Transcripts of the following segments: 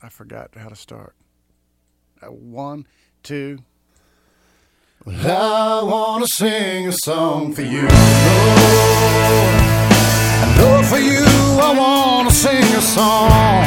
I forgot how to start. 1, 2. Well, I want to sing a song for you, Lord. And Lord, for you I want to sing a song.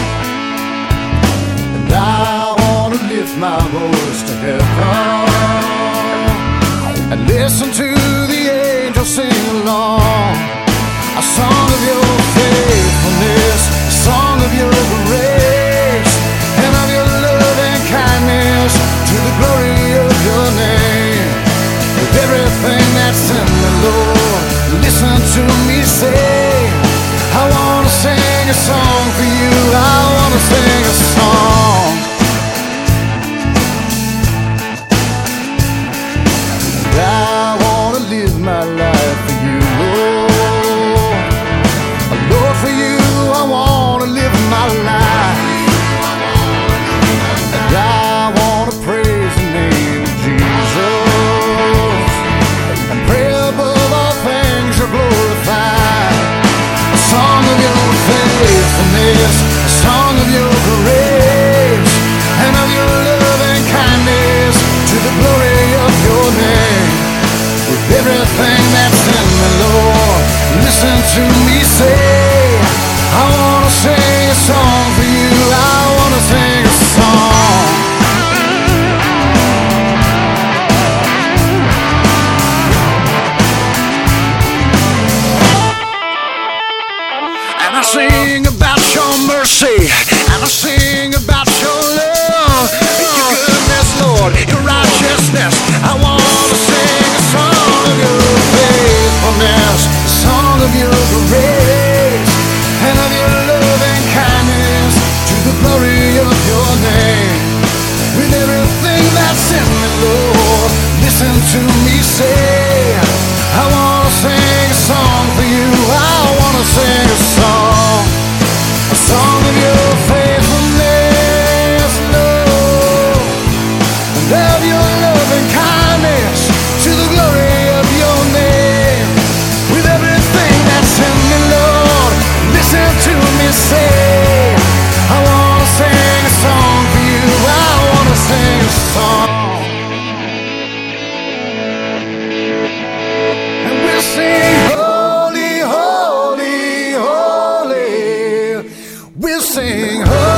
And I want to lift my voice to heaven and listen to the angels sing along. A song of your faithfulness, a song of your grace, and of your love and kindness, to the glory of your name. With everything that's in me, Lord, listen to me say, I want to sing a song for you. I want to sing a song. And I want to live my life for you, Lord. Lord, for you I want to live my life. And I want to praise the name of Jesus and pray above all things you're glorified. A song of your faithfulness, a song of your grace, and of your love and kindness, to the glory of your name. With everything that's in me, Lord, listen to me say, I want to sing a song for you. I want to sing a song. And I sing about your mercy, and I sing about your love, your goodness, Lord, your righteousness. I want to sing a song of your faithfulness, a song of your grace, and of your love and kindness, to the glory of your name. With everything that's in me, Lord, listen to me say, I want to sing a song for you. I want to sing a song of your faithfulness, Lord, and of your love and kindness, to the glory of your name. With everything that's in me, Lord, listen to me say, I want to sing a song for you. I want to sing a song. And we'll sing holy, holy, holy. We'll sing holy.